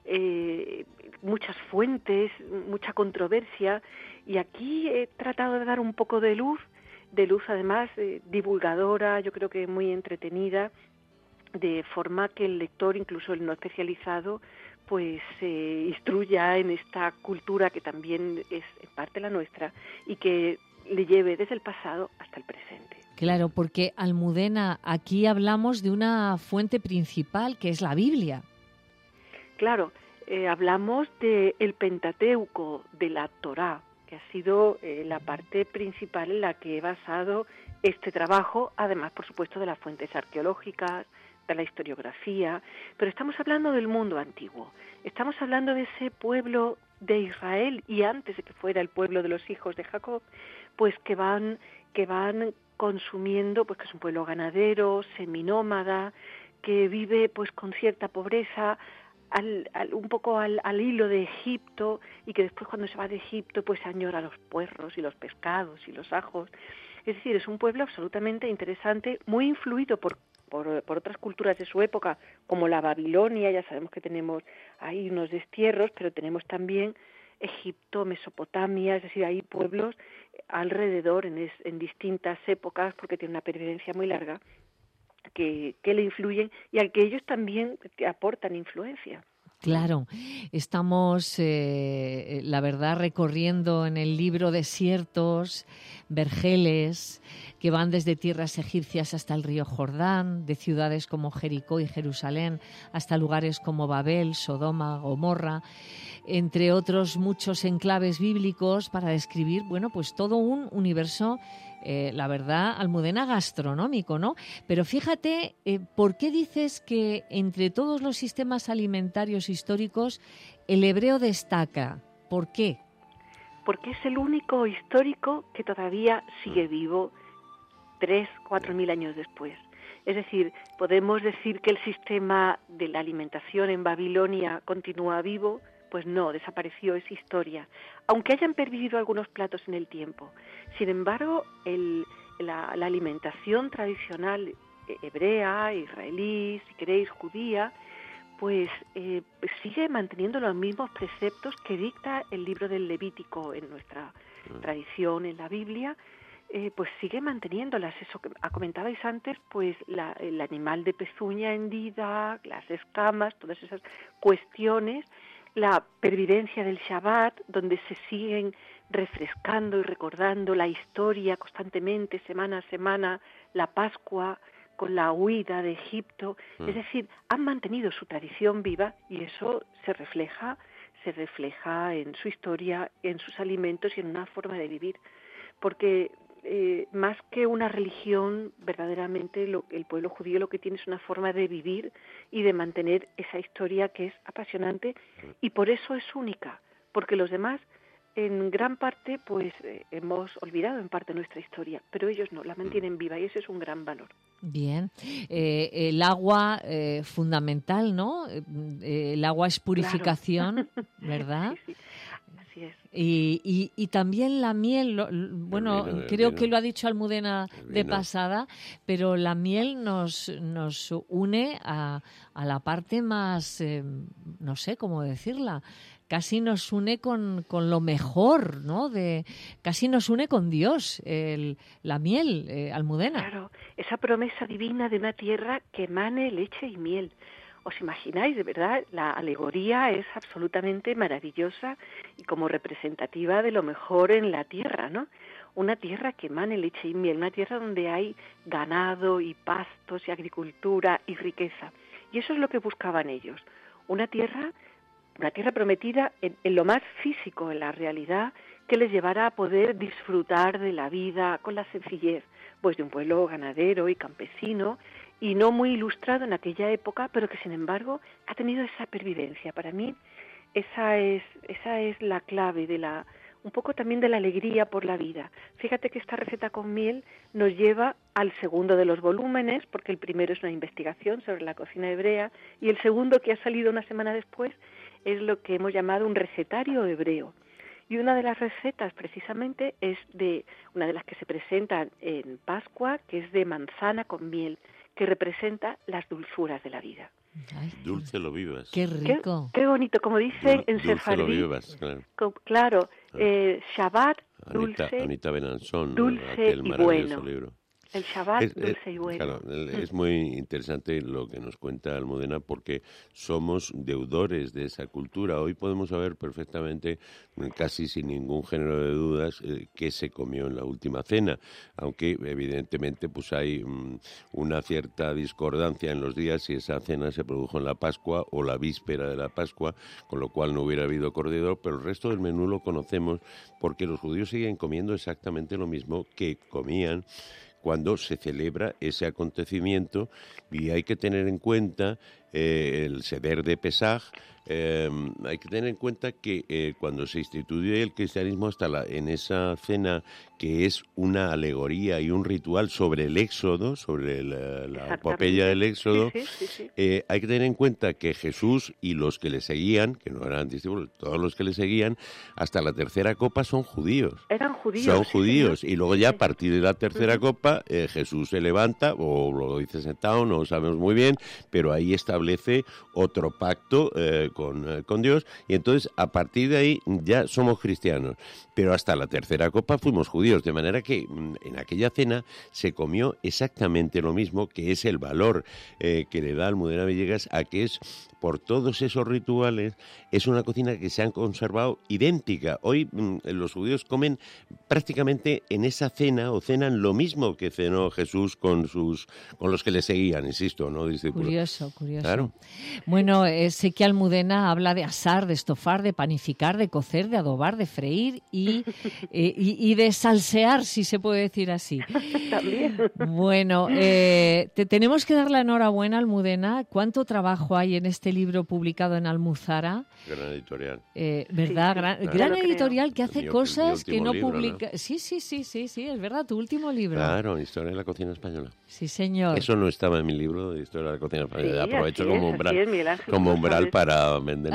muchas fuentes, mucha controversia, y aquí he tratado de dar un poco de luz además divulgadora, yo creo que muy entretenida, de forma que el lector, incluso el no especializado, pues se instruya en esta cultura que también es en parte la nuestra y que le lleve desde el pasado hasta el presente. Claro, porque Almudena, aquí hablamos de una fuente principal que es la Biblia. Claro, hablamos del Pentateuco, de la Torá, que ha sido la parte principal en la que he basado este trabajo, además, por supuesto, de las fuentes arqueológicas, de la historiografía, pero estamos hablando del mundo antiguo, estamos hablando de ese pueblo de Israel, y antes de que fuera el pueblo de los hijos de Jacob, pues que van consumiendo, pues que es un pueblo ganadero, seminómada, que vive pues con cierta pobreza, un poco al hilo de Egipto, y que después cuando se va de Egipto pues añora los puerros y los pescados y los ajos. Es decir, es un pueblo absolutamente interesante, muy influido por otras culturas de su época, como la Babilonia. Ya sabemos que tenemos ahí unos destierros, pero tenemos también Egipto, Mesopotamia, es decir, hay pueblos alrededor en distintas épocas, porque tiene una pervivencia muy larga, que le influyen y al que ellos también aportan influencia. Claro, estamos, la verdad, recorriendo en el libro desiertos, vergeles, que van desde tierras egipcias hasta el río Jordán, de ciudades como Jericó y Jerusalén, hasta lugares como Babel, Sodoma, Gomorra, entre otros muchos enclaves bíblicos para describir, bueno, pues todo un universo, la verdad, Almudena, gastronómico, ¿no? Pero fíjate, ¿por qué dices que entre todos los sistemas alimentarios históricos el hebreo destaca? ¿Por qué? Porque es el único histórico que todavía sigue vivo 3.000-4.000 años después. Es decir, podemos decir que el sistema de la alimentación en Babilonia continúa vivo. Pues no, desapareció, es historia, aunque hayan pervivido algunos platos en el tiempo. Sin embargo, la alimentación tradicional hebrea, israelí, si queréis, judía, pues sigue manteniendo los mismos preceptos que dicta el libro del Levítico en nuestra tradición, en la Biblia, pues sigue manteniéndolas. Eso que comentabais antes, pues el animal de pezuña hendida, las escamas, todas esas cuestiones, la pervivencia del Shabbat, donde se siguen refrescando y recordando la historia constantemente, semana a semana, la Pascua con la huida de Egipto. Es decir, han mantenido su tradición viva y eso se refleja en su historia, en sus alimentos y en una forma de vivir. Porque más que una religión, verdaderamente el pueblo judío lo que tiene es una forma de vivir y de mantener esa historia que es apasionante, y por eso es única, porque los demás en gran parte pues hemos olvidado en parte nuestra historia, pero ellos no, la mantienen viva y ese es un gran valor. Bien, el agua fundamental, ¿no? El agua es purificación, claro. ¿Verdad? Sí, sí. Así es. Y también la miel, bueno, creo que lo ha dicho Almudena de pasada, pero la miel nos une a la parte más, no sé cómo decirla, casi nos une con lo mejor, ¿no? Casi nos une con Dios, la miel, Almudena. Claro, esa promesa divina de una tierra que emane leche y miel. ¿Os imagináis? De verdad, la alegoría es absolutamente maravillosa y como representativa de lo mejor en la tierra, ¿no? Una tierra que emane leche y miel, una tierra donde hay ganado y pastos y agricultura y riqueza. Y eso es lo que buscaban ellos, una tierra una tierra prometida en lo más físico, en la realidad, que les llevara a poder disfrutar de la vida con la sencillez, pues de un pueblo ganadero y campesino, y no muy ilustrado en aquella época, pero que sin embargo ha tenido esa pervivencia. Para mí esa es la clave de un poco también de la alegría por la vida. Fíjate que esta receta con miel nos lleva al segundo de los volúmenes, porque el primero es una investigación sobre la cocina hebrea, y el segundo, que ha salido una semana después, es lo que hemos llamado un recetario hebreo. Y una de las recetas precisamente es de una de las que se presentan en Pascua, que es de manzana con miel, que representa las dulzuras de la vida. Ay, dulce lo vivas. Qué rico. Qué bonito, como dicen en sefardí. Dulce lo vivas, claro. Claro, Shabbat, dulce, Anita Benanzón, dulce aquel y maravilloso bueno. libro. El Shabbat, dulce y bueno. Claro, es muy interesante lo que nos cuenta Almudena, porque somos deudores de esa cultura. Hoy podemos saber perfectamente, casi sin ningún género de dudas, qué se comió en la última cena, aunque evidentemente pues hay una cierta discordancia en los días si esa cena se produjo en la Pascua o la víspera de la Pascua, con lo cual no hubiera habido cordero, pero el resto del menú lo conocemos porque los judíos siguen comiendo exactamente lo mismo que comían cuando se celebra ese acontecimiento, y hay que tener en cuenta el Seder de Pesaj. Hay que tener en cuenta que cuando se instituyó el cristianismo, en esa cena, que es una alegoría y un ritual sobre el Éxodo, sobre la epopeya del Éxodo, sí. Hay que tener en cuenta que Jesús y los que le seguían, que no eran discípulos, todos los que le seguían, hasta la tercera copa son judíos. Eran judíos. Son judíos, y luego ya a partir de la tercera copa Jesús se levanta, o lo dice sentado, no lo sabemos muy bien, pero ahí establece otro pacto con Dios, y entonces a partir de ahí ya somos cristianos, pero hasta la tercera copa fuimos judíos, de manera que en aquella cena se comió exactamente lo mismo, que es el valor que le da Almudena Villegas a que es, por todos esos rituales, es una cocina que se han conservado idéntica. Hoy los judíos comen prácticamente en esa cena, o cenan lo mismo que cenó Jesús con los que le seguían, insisto, ¿no? Discípulos. Curioso. Claro. Bueno, sé que Almudena habla de asar, de estofar, de panificar, de cocer, de adobar, de freír y de salsear, si se puede decir así. También. Bueno, tenemos que dar la enhorabuena, Almudena. ¿Cuánto trabajo hay en este libro publicado en Almuzara? Gran editorial. ¿Verdad? Sí. Gran editorial que hace cosas que no libro, publica. ¿no? Sí, es verdad, tu último libro. Claro, Historia de la cocina española. Sí, señor. Eso no estaba en mi libro de Historia de la cocina española. Sí, aprovecho como como umbral para vender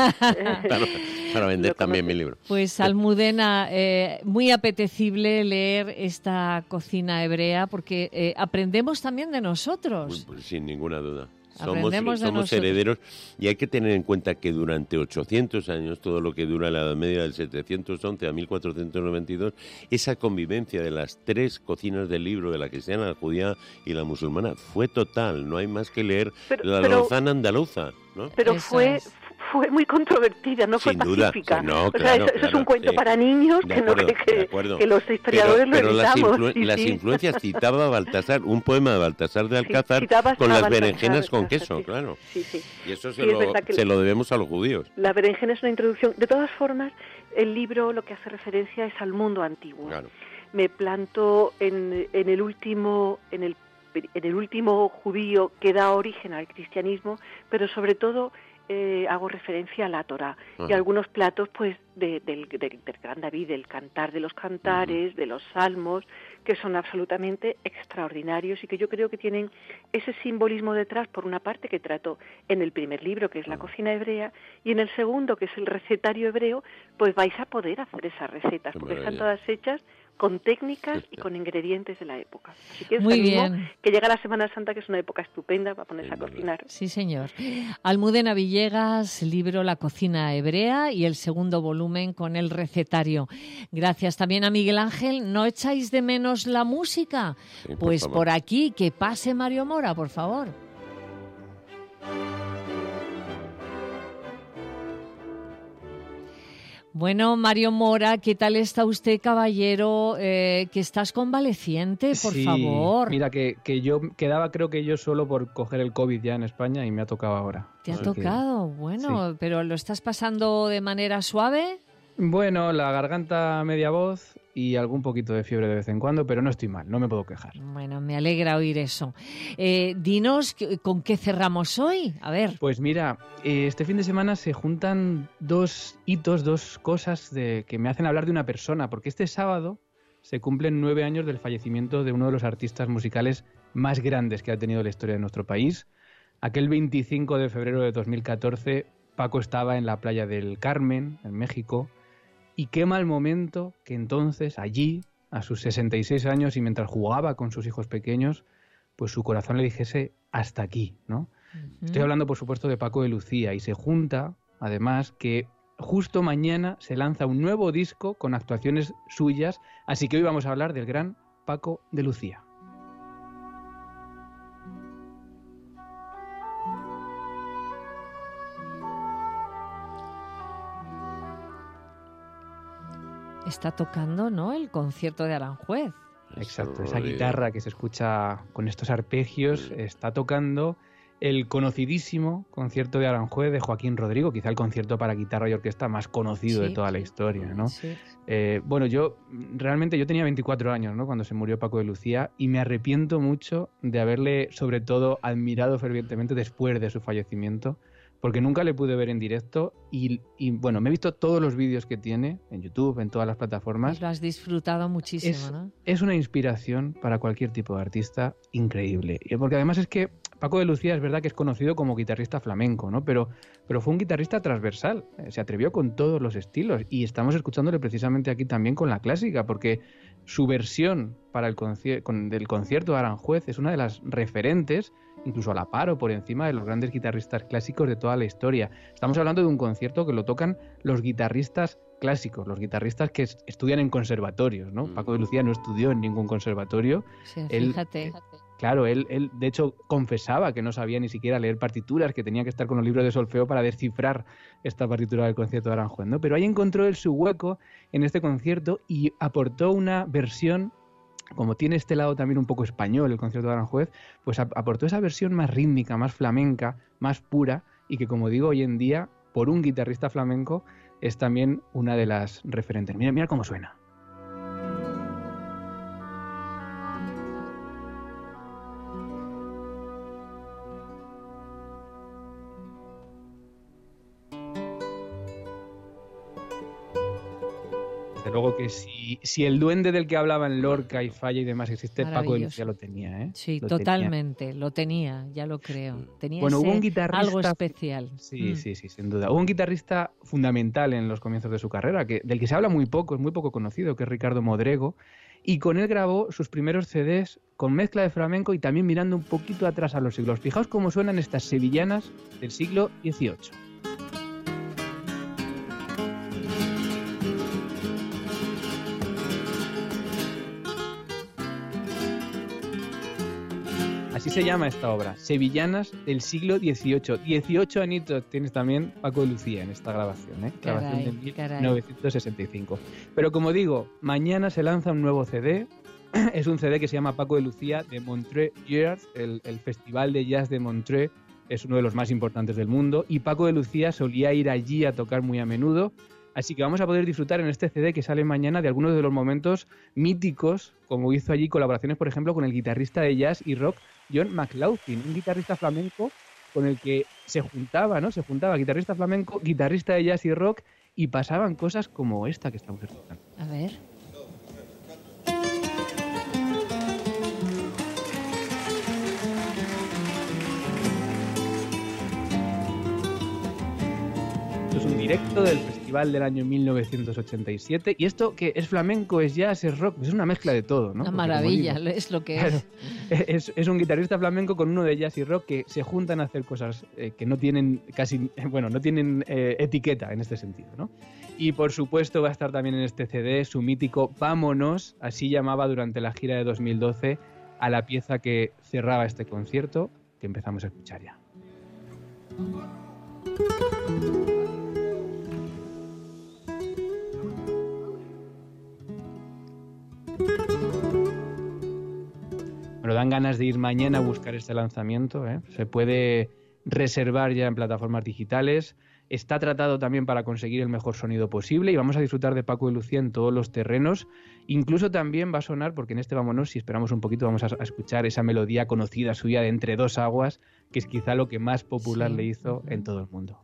para vender también mi libro. Pues Almudena, muy apetecible leer esta cocina hebrea, porque aprendemos también de nosotros. Pues sin ninguna duda. Somos herederos, y hay que tener en cuenta que durante 800 años, todo lo que dura la Edad Media del 711 a 1492, esa convivencia de las tres cocinas del libro, de la cristiana, la judía y la musulmana, fue total. No hay más que leer la lozana andaluza, ¿no? Pero fue muy controvertida, no fue pacífica. No, claro, eso es un cuento para niños, que los historiadores lo evitamos. Las influencias, citaba Baltasar, un poema de Baltasar de Alcázar, con las berenjenas con queso, claro. Sí. Y eso se lo debemos a los judíos. La berenjena es una introducción. De todas formas, el libro lo que hace referencia es al mundo antiguo. Claro. Me planto en el último judío que da origen al cristianismo, pero sobre todo hago referencia a la Torá y a algunos platos pues del gran David, del Cantar de los Cantares, de los Salmos, que son absolutamente extraordinarios y que yo creo que tienen ese simbolismo detrás, por una parte que trato en el primer libro, que es la cocina hebrea, y en el segundo, que es el recetario hebreo, pues vais a poder hacer esas recetas, porque están todas hechas con técnicas y con ingredientes de la época. Así que muy bien. Que llega la Semana Santa, que es una época estupenda para ponerse a cocinar. Sí, señor. Almudena Villegas, libro La cocina hebrea y el segundo volumen con el recetario. Gracias también a Miguel Ángel. ¿No echáis de menos la música? Sí, pues por aquí, que pase Mario Mora, por favor. Bueno, Mario Mora, ¿qué tal está usted, caballero? Que estás convaleciente, por favor. Mira, que yo quedaba, creo que yo solo por coger el COVID ya en España y me ha tocado ahora. Te ha tocado, bueno, sí. ¿Pero lo estás pasando de manera suave? Bueno, la garganta media voz y algún poquito de fiebre de vez en cuando, pero no estoy mal, no me puedo quejar. Bueno, me alegra oír eso. Dinos, ¿con qué cerramos hoy? A ver. Pues mira, este fin de semana se juntan dos hitos, dos cosas que me hacen hablar de una persona, porque este sábado se cumplen 9 años del fallecimiento de uno de los artistas musicales más grandes que ha tenido la historia de nuestro país. Aquel 25 de febrero de 2014, Paco estaba en la playa del Carmen, en México, y qué mal momento que entonces, allí, a sus 66 años y mientras jugaba con sus hijos pequeños, pues su corazón le dijese hasta aquí, ¿no? Uh-huh. Estoy hablando, por supuesto, de Paco de Lucía, y se junta, además, que justo mañana se lanza un nuevo disco con actuaciones suyas, así que hoy vamos a hablar del gran Paco de Lucía. Está tocando, ¿no?, el concierto de Aranjuez. Exacto, esa guitarra que se escucha con estos arpegios está tocando el conocidísimo concierto de Aranjuez de Joaquín Rodrigo, quizá el concierto para guitarra y orquesta más conocido de toda la historia, ¿no? Sí. Bueno, yo tenía 24 años, ¿no?, cuando se murió Paco de Lucía, y me arrepiento mucho de haberle, sobre todo, admirado fervientemente después de su fallecimiento, porque nunca le pude ver en directo y bueno, me he visto todos los vídeos que tiene en YouTube, en todas las plataformas. Y lo has disfrutado muchísimo, ¿no? Es una inspiración para cualquier tipo de artista increíble. Porque además es que Paco de Lucía es verdad que es conocido como guitarrista flamenco, ¿no? Pero fue un guitarrista transversal, se atrevió con todos los estilos y estamos escuchándole precisamente aquí también con la clásica, porque su versión para del concierto de Aranjuez es una de las referentes, incluso a la par o por encima de los grandes guitarristas clásicos de toda la historia. Estamos hablando de un concierto que lo tocan los guitarristas clásicos, los guitarristas que estudian en conservatorios, ¿no? Paco de Lucía no estudió en ningún conservatorio. Sí, fíjate. Claro, él de hecho confesaba que no sabía ni siquiera leer partituras, que tenía que estar con los libros de solfeo para descifrar esta partitura del concierto de Aranjuez, ¿no? Pero ahí encontró él su hueco en este concierto y aportó una versión, como tiene este lado también un poco español el concierto de Aranjuez, pues aportó esa versión más rítmica, más flamenca, más pura, y que, como digo, hoy en día, por un guitarrista flamenco, es también una de las referentes. Mira cómo suena. Luego que si el duende del que hablaban Lorca y Falla y demás existe, Paco de Lucía lo tenía, ¿eh? Sí, totalmente, lo tenía, ya lo creo. Tenía hubo un guitarrista, algo especial. Sí, sin duda. Hubo un guitarrista fundamental en los comienzos de su carrera, del que se habla muy poco, es muy poco conocido, que es Ricardo Modrego, y con él grabó sus primeros CDs con mezcla de flamenco y también mirando un poquito atrás a los siglos. Fijaos cómo suenan estas sevillanas del siglo XVIII. Así se llama esta obra, Sevillanas del siglo XVIII. 18 añitos tienes también Paco de Lucía en esta grabación, ¿eh? Grabación de 1965. Pero como digo, mañana se lanza un nuevo CD. Es un CD que se llama Paco de Lucía de Montreux Jazz. El Festival de Jazz de Montreux es uno de los más importantes del mundo. Y Paco de Lucía solía ir allí a tocar muy a menudo. Así que vamos a poder disfrutar en este CD que sale mañana de algunos de los momentos míticos, como hizo allí colaboraciones, por ejemplo, con el guitarrista de jazz y rock John McLaughlin, un guitarrista flamenco con el que se juntaba, ¿no? Se juntaba guitarrista flamenco, guitarrista de jazz y rock, y pasaban cosas como esta que estamos escuchando. A ver. Es un directo del festival del año 1987 y esto que es flamenco, es jazz, es rock, es una mezcla de todo, ¿no? Una maravilla, es lo que claro, es un guitarrista flamenco con uno de jazz y rock que se juntan a hacer cosas que no tienen etiqueta en este sentido, ¿no? Y por supuesto va a estar también en este CD su mítico Vámonos, así llamaba durante la gira de 2012 a la pieza que cerraba este concierto, que empezamos a escuchar ya. Pero dan ganas de ir mañana a buscar este lanzamiento, ¿eh? Se puede reservar ya en plataformas digitales. Está tratado también para conseguir el mejor sonido posible y vamos a disfrutar de Paco de Lucía en todos los terrenos. Incluso también va a sonar, porque en este Vámonos, si esperamos un poquito, vamos a escuchar esa melodía conocida suya de Entre dos aguas, que es quizá lo que más popular le hizo en todo el mundo.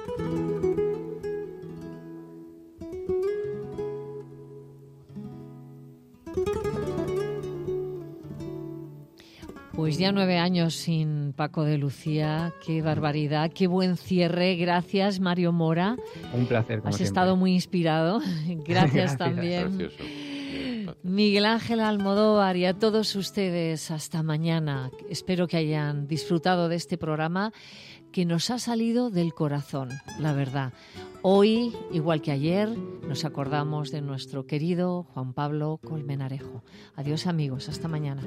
Pues ya 9 años sin Paco de Lucía, qué barbaridad, qué buen cierre. Gracias, Mario Mora. Un placer, como Has siempre. Estado muy inspirado. Gracias también. Gracioso. Miguel Ángel Almodóvar y a todos ustedes, hasta mañana. Espero que hayan disfrutado de este programa que nos ha salido del corazón, la verdad. Hoy, igual que ayer, nos acordamos de nuestro querido Juan Pablo Colmenarejo. Adiós, amigos, hasta mañana.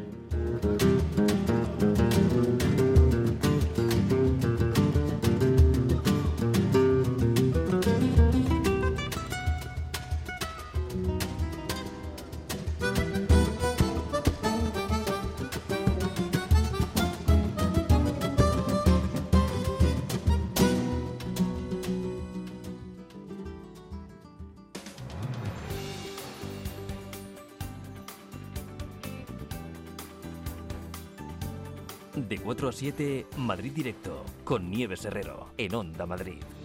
De 4 a 7, Madrid Directo, con Nieves Herrero, en Onda Madrid.